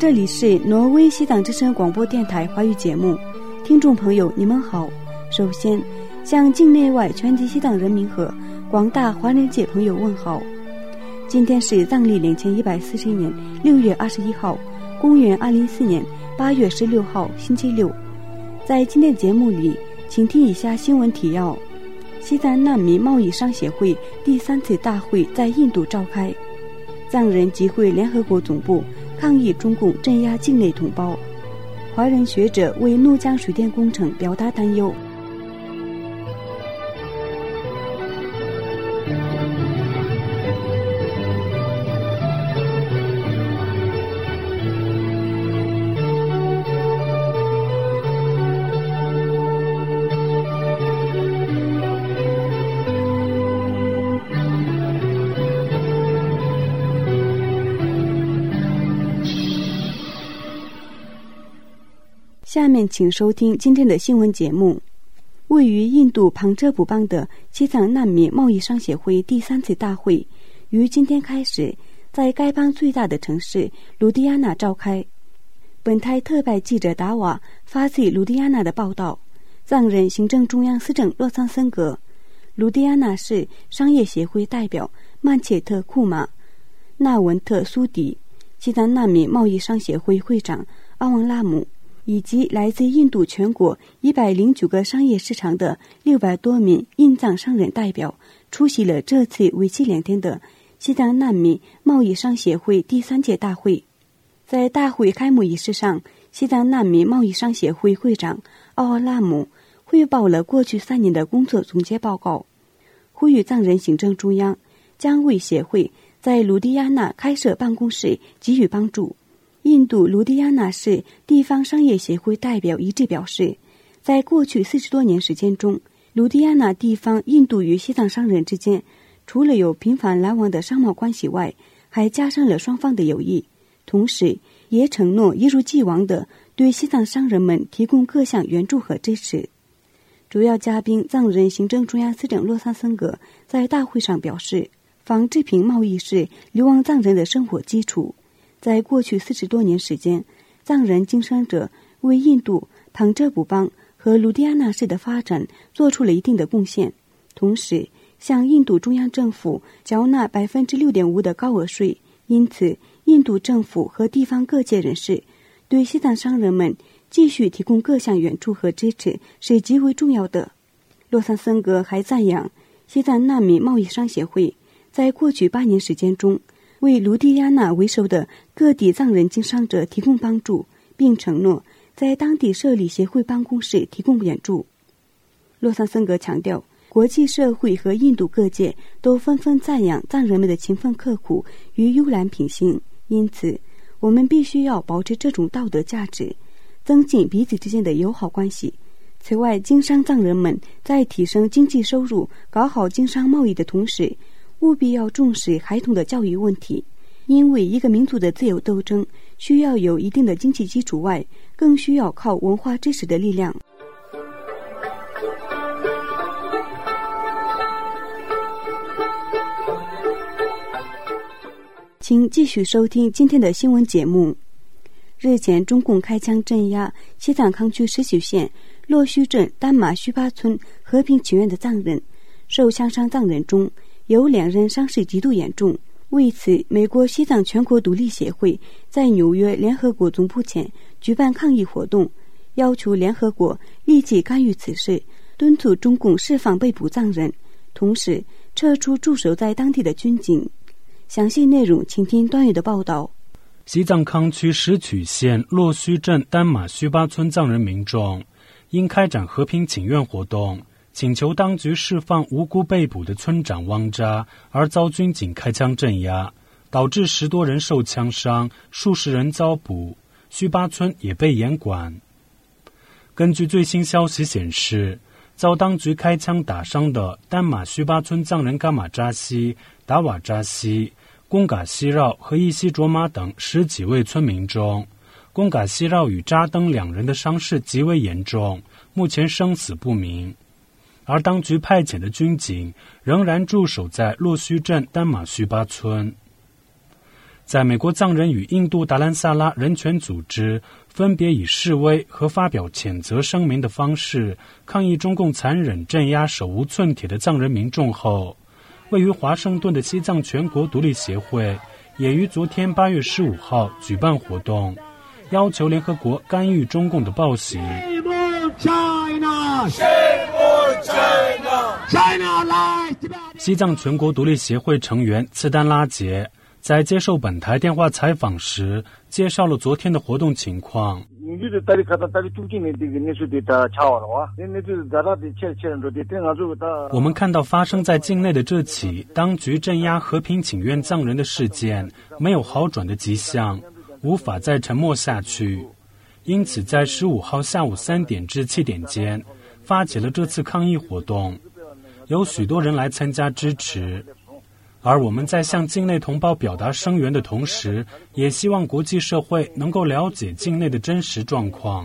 这里是挪威西藏之声广播电台华语节目，听众朋友你们好。首先向境内外全体西藏人民和广大华人界朋友问好。今天是藏历2140年6月21号，公元2014年8月16号星期六。在今天节目里，请听以下新闻提要：西藏难民贸易商协会第3次大会在印度召开，藏人集会联合国总部抗议中共镇压境内同胞，华人学者为怒江水电工程表达担忧。下面请收听今天的新闻节目。位于印度旁遮普邦的西藏难民贸易商协会第3次大会于今天开始在该邦最大的城市卢迪亚那召开。本台特派记者达瓦发自卢迪亚那的报道。藏人行政中央司政洛桑森格、卢迪亚那市商业协会代表曼切特库马、纳文特苏迪、西藏难民贸易商协会会长阿旺拉姆以及来自印度全国109个商业市场的600多名印藏商人代表出席了这次为期2天的西藏难民贸易商协会第3届大会。在大会开幕仪式上，西藏难民贸易商协会会长奥尔拉姆汇报了过去3年的工作总结报告，呼吁藏人行政中央将为协会在卢迪亚那开设办公室给予帮助。印度卢迪亚那市地方商业协会代表一致表示，在过去40多年时间中，卢迪亚那地方印度与西藏商人之间除了有频繁来往的商贸关系外，还加深了双方的友谊，同时也承诺一如既往地对西藏商人们提供各项援助和支持。主要嘉宾藏人行政中央司政洛桑森格在大会上表示，纺织品贸易是流亡藏人的生活基础。在过去40多年时间，藏人经商者为印度旁遮普邦和卢迪亚那市的发展做出了一定的贡献，同时向印度中央政府缴纳 6.5% 的高额税。因此印度政府和地方各界人士对西藏商人们继续提供各项援助和支持是极为重要的。洛桑森格还赞扬西藏难民贸易商协会在过去8年时间中为卢迪亚那为首的各地藏人经商者提供帮助，并承诺在当地设立协会办公室提供援助。洛桑森格强调，国际社会和印度各界都纷纷赞扬藏人们的勤奋刻苦与优良品行，因此我们必须要保持这种道德价值，增进彼此之间的友好关系。此外，经商藏人们在提升经济收入、搞好经商贸易的同时，务必要重视孩童的教育问题，因为一个民族的自由斗争需要有一定的经济基础外，更需要靠文化知识的力量。请继续收听今天的新闻节目。日前，中共开枪镇压西藏康区石渠县洛须镇丹马须巴村和平祈愿的藏人，受枪伤藏人中有2人伤势极度严重。为此，美国西藏全国独立协会在纽约联合国总部前举办抗议活动，要求联合国立即干预此事，敦促中共释放被捕藏人，同时撤出驻守在当地的军警。详细内容请听端宇的报道。 西藏康区石渠县洛须镇丹马须巴村藏人民众因开展和平请愿活动，请求当局释放无辜被捕的村长汪扎，而遭军警开枪镇压，导致10多人受枪伤，数十人遭捕，须巴村也被严管。根据最新消息显示，遭当局开枪打伤的丹马须巴村藏人伽马扎西、达瓦扎西、贡嘎西绕和伊西卓玛等10几位村民中，贡嘎西绕与扎登2人的伤势极为严重，目前生死不明。而当局派遣的军警仍然驻守在洛须镇丹马须巴村。 在美国藏人与印度达兰萨拉人权组织分别以示威和发表谴责声明的方式抗议中共残忍镇压手无寸铁的藏人民众后，位于华盛顿的西藏全国独立协会也于昨天8月15号举办活动，要求联合国干预中共的暴行。西藏全国独立协会成员次丹拉杰在接受本台电话采访时介绍了昨天的活动情况。我们看到发生在境内的这起当局镇压和平请愿藏人的事件没有好转的迹象，无法再沉默下去，因此在15号下午3点至7点间发起了这次抗议活动，有许多人来参加支持。而我们在向境内同胞表达声援的同时，也希望国际社会能够了解境内的真实状况。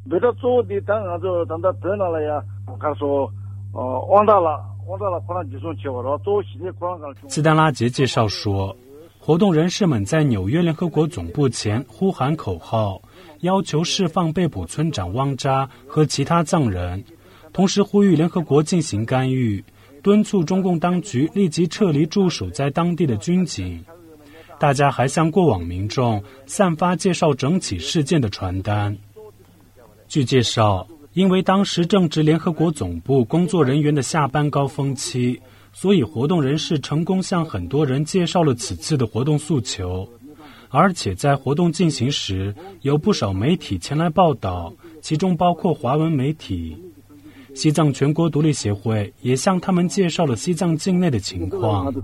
次丹拉杰介绍说，活动人士们在纽约联合国总部前呼喊口号，要求释放被捕村长汪扎和其他藏人，同时呼吁联合国进行干预，敦促中共当局立即撤离驻守在当地的军警。大家还向过往民众散发介绍整起事件的传单。据介绍，因为当时正值联合国总部工作人员的下班高峰期，所以活动人士成功向很多人介绍了此次的活动诉求。而且在活动进行时，有不少媒体前来报道，其中包括华文媒体。西藏全国独立协会也向他们介绍了西藏境内的情况。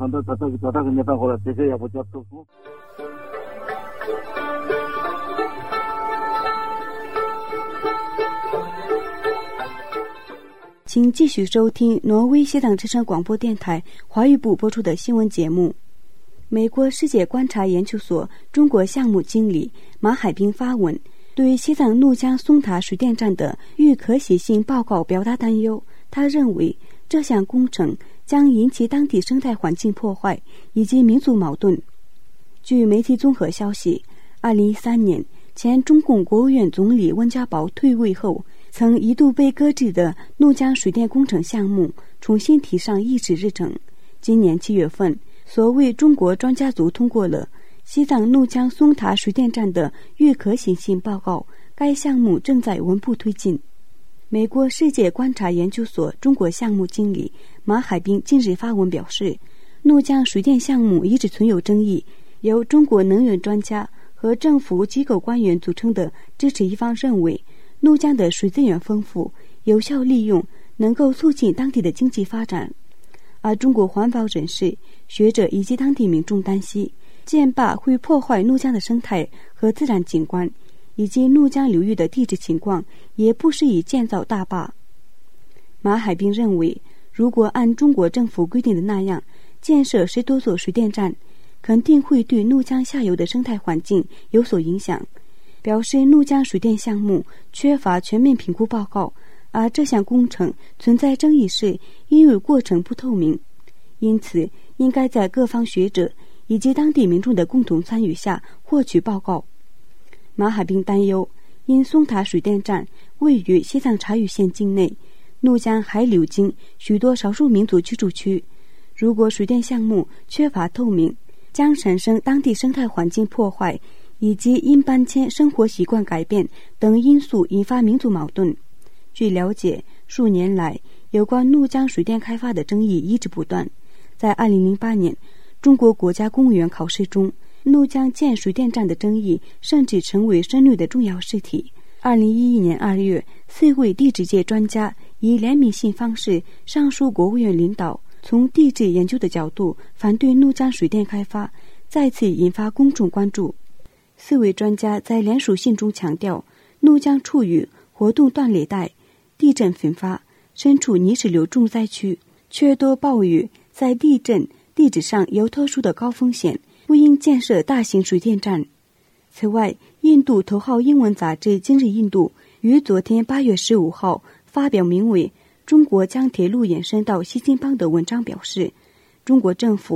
请继续收听挪威西藏之声广播电台华语部播出的新闻节目。美国世界观察研究所中国项目经理马海兵发文，对西藏怒江松塔水电站的预可行性报告表达担忧。他认为这项工程将引起当地生态环境破坏以及民族矛盾。据媒体综合消息，2013年前中共国务院总理温家宝退位后，曾一度被搁置的怒江水电工程项目重新提上议事日程。今年7月份，所谓中国专家组通过了西藏怒江松塔水电站的预可行性报告，该项目正在稳步推进。美国世界观察研究所中国项目经理马海兵近日发文表示，怒江水电项目一直存有争议，由中国能源专家和政府机构官员组成的支持一方认为，怒江的水资源丰富，有效利用能够促进当地的经济发展。而中国环保人士、学者以及当地民众担心建坝会破坏怒江的生态和自然景观，以及怒江流域的地质情况也不适宜建造大坝。马海兵认为，如果按中国政府规定的那样建设10多座水电站，肯定会对怒江下游的生态环境有所影响，表示怒江水电项目缺乏全面评估报告，而这项工程存在争议是因为过程不透明，因此应该在各方学者以及当地民众的共同参与下获取报告。马海兵担忧，因松塔水电站位于西藏察隅县境内，怒江还流经许多少数民族居住区，如果水电项目缺乏透明，将产生当地生态环境破坏以及因搬迁生活习惯改变等因素引发民族矛盾。据了解，数年来有关怒江水电开发的争议一直不断。在2008年中国国家公务员考试中，怒江建水电站的争议甚至成为申论的重要试题。2011年2月，4位地质界专家以联名信方式上书国务院领导，从地质研究的角度反对怒江水电开发，再次引发公众关注。4位专家在联署信中强调，怒江处于活动断裂带，地震频发，身处泥石流重灾区，却多暴雨，在地震地质上有特殊的高风险，不应建设大型水电站。此外，印度头号英文杂志《今日印度》于昨天8月15号发表名为《中国将铁路延伸到西金邦》的文章表示，中国政府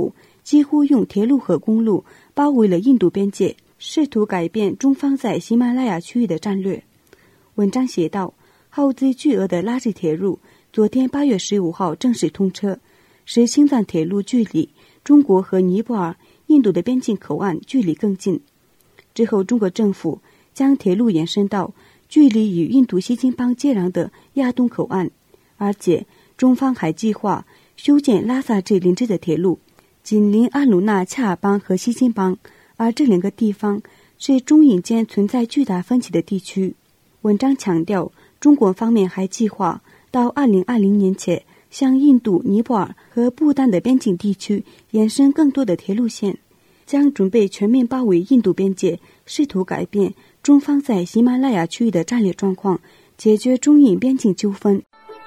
几乎用铁路和公路包围了印度边界，试图改变中方在喜马拉雅区域的战略。文章写道，耗资巨额的拉吉铁路昨天8月15号正式通车，使青藏铁路距离中国和尼泊尔、印度的边境口岸距离更近。之后中国政府将铁路延伸到距离与印度西金邦接壤的亚东口岸，而且中方还计划修建拉萨至林芝的铁路，紧邻阿鲁纳恰尔邦和西金邦，而这两个地方是中印间存在巨大分歧的地区。文章强调，中国方面还计划到2020年前向印度、尼泊尔和不丹的边境地区延伸更多的铁路线，将准备全面包围印度边界，试图改变中方在喜马拉雅区域的战略状况，解决中印边境纠纷。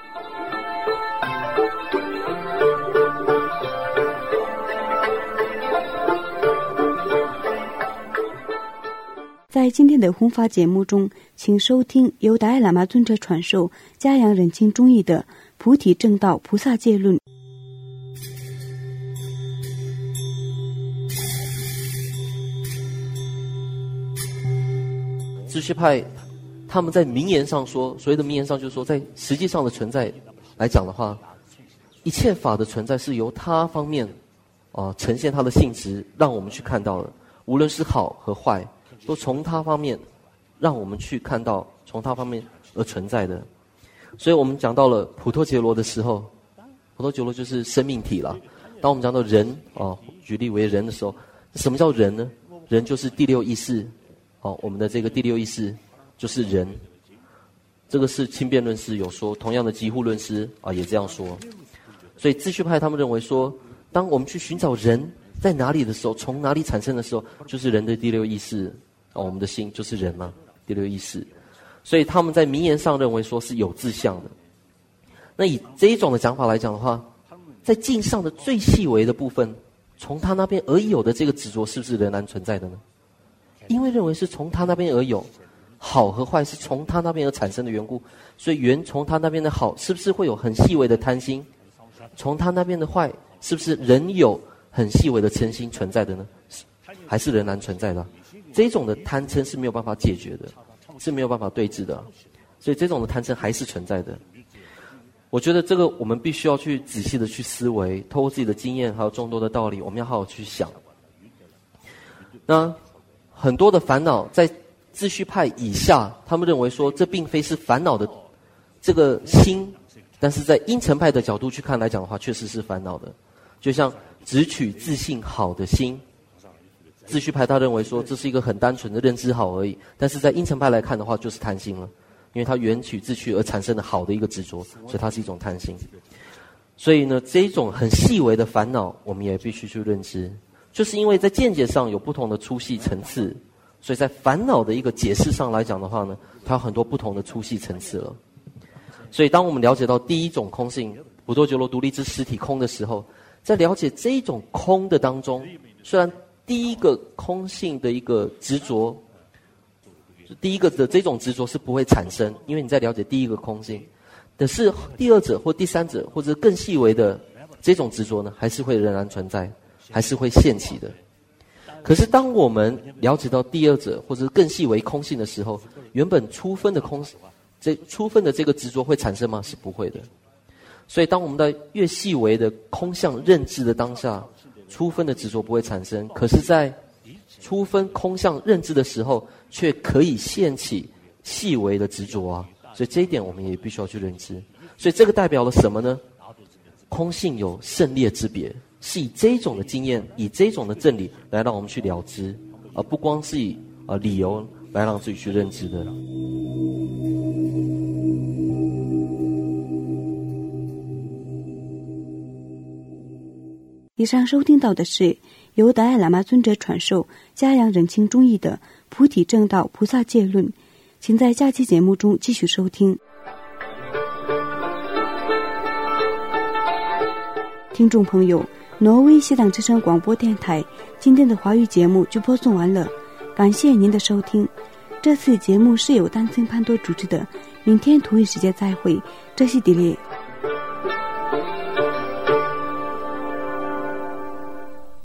在今天的弘法节目中，请收听由达赖喇嘛尊者传授嘉阳忍清中译的《菩提正道菩萨戒论》。 秩序派他们在名言上说，所谓的名言上就是说，在实际上的存在来讲的话，一切法的存在是由他方面呈现他的性质，让我们去看到的，无论是好和坏，都从他方面让我们去看到，从他方面而存在的。所以我们讲到了普陀杰罗的时候，普陀杰罗就是生命体了。当我们讲到人举例为人的时候，什么叫人呢？人就是第六意识，我们的这个第六意识就是人。这个是轻辩论师有说，同样的集护论师也这样说。所以秩序派他们认为说，当我们去寻找人在哪里的时候，从哪里产生的时候，就是人的第六意识，我们的心就是人嘛，第六意识。所以他们在名言上认为说是有自相的。那以这一种的讲法来讲的话，在境上的最细微的部分，从他那边而有的这个执着，是不是仍然存在的呢？因为认为是从他那边而有，好和坏是从他那边而产生的缘故，所以从他那边的好，是不是会有很细微的贪心？从他那边的坏，是不是仍有很细微的嗔心存在的呢？还是仍然存在的？这种的贪嗔是没有办法解决的，是没有办法对治的，所以这种的贪嗔还是存在的。我觉得这个我们必须要去仔细的去思维，透过自己的经验还有众多的道理，我们要好好去想。那很多的烦恼在秩序派以下，他们认为说这并非是烦恼的这个心，但是在因乘派的角度去看来讲的话，确实是烦恼的。就像只取自信好的心，秩序派他认为说这是一个很单纯的认知好而已，但是在因乘派来看的话，就是贪心了，因为他缘取自取而产生的好的一个执着，所以它是一种贪心。所以呢，这一种很细微的烦恼，我们也必须去认知，就是因为在见解上有不同的粗细层次，所以在烦恼的一个解释上来讲的话呢，它有很多不同的粗细层次了。所以当我们了解到第一种空性普陀觉罗独立之实体空的时候，在了解这一种空的当中，虽然第一个空性的一个执着，第一个的这种执着是不会产生，因为你在了解第一个空性，但是第二者或第三者或者更细微的这种执着呢，还是会仍然存在，还是会现起的。可是当我们了解到第二者或者更细微空性的时候，原本初分的这个执着会产生吗？是不会的。所以当我们在越细微的空相认知的当下，初分的执着不会产生，可是在初分空相认知的时候，却可以现起细微的执着啊。所以这一点我们也必须要去认知。所以这个代表了什么呢？空性有胜劣之别，是以这种的经验，以这种的正理来让我们去了知，而不光是以理由来让自己去认知的。 以上收听到的是由达赖喇嘛尊者传授嘉阳忍清中译的《菩提正道菩萨戒论》，请在下期节目中继续收听。听众朋友，挪威西藏之声广播电台今天的华语节目就播送完了，感谢您的收听。这次节目是由丹森潘多主持的，明天同一时间再会，这是迪列。